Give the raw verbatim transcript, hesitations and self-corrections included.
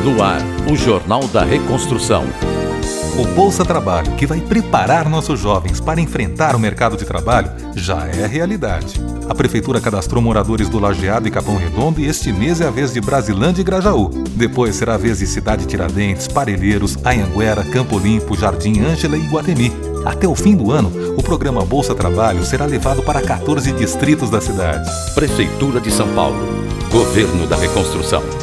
No ar, o Jornal da Reconstrução. O Bolsa Trabalho, que vai preparar nossos jovens para enfrentar o mercado de trabalho, já é realidade. A Prefeitura cadastrou moradores do Lajeado e Capão Redondo e este mês é a vez de Brasilândia e Grajaú. Depois será a vez de Cidade Tiradentes, Parelheiros, Anhanguera, Campo Limpo, Jardim Ângela e Iguatemi. Até o fim do ano, o programa Bolsa Trabalho será levado para quatorze distritos da cidade. Prefeitura de São Paulo. Governo da Reconstrução.